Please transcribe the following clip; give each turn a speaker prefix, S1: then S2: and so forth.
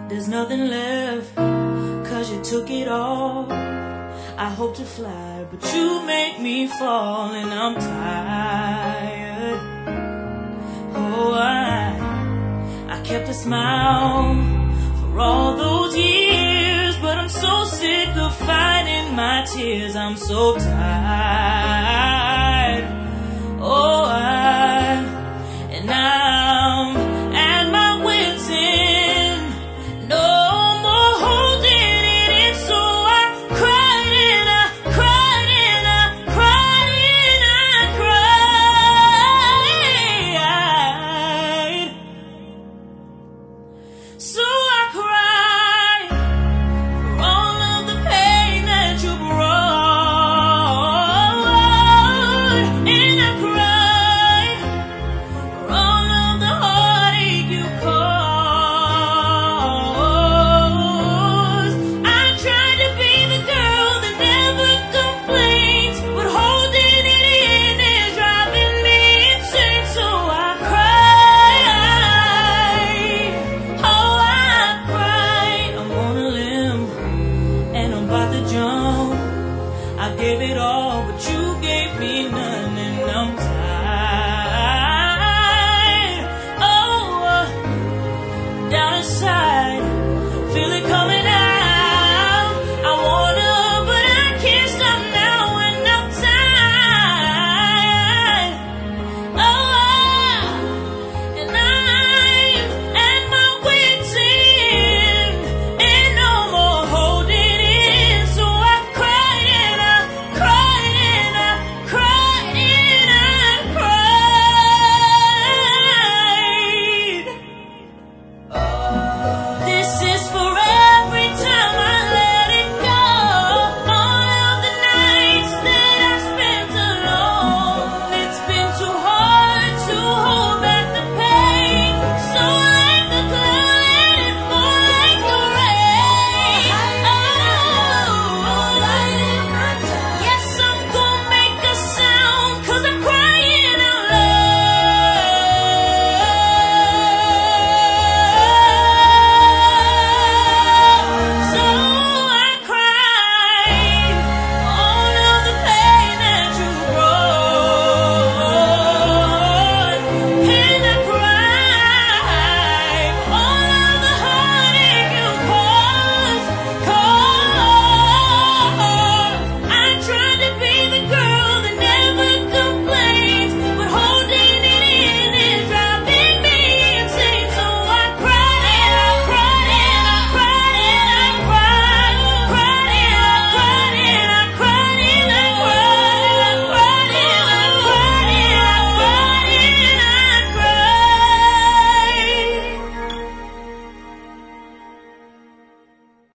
S1: There's nothing left, 'cause you took it all. I hope to fly, but you make me fall, and I'm tired. Oh, I kept a smile for all those years, but I'm so sick of fighting my tears. I'm so tired. Oh, and I'm at my wit's end. No more holding it in, so I cried and I cried and I cried and I cried. So I cried for all of the pain that you brought, and I cried for all of the heartache you caused. I tried to be the girl that never complains, but holding it in is driving me insane. So I cried. Oh, I cried. I'm on a limb and I'm about to jump. I gave it all, but you gave me none, and I'm tired. Oh, down inside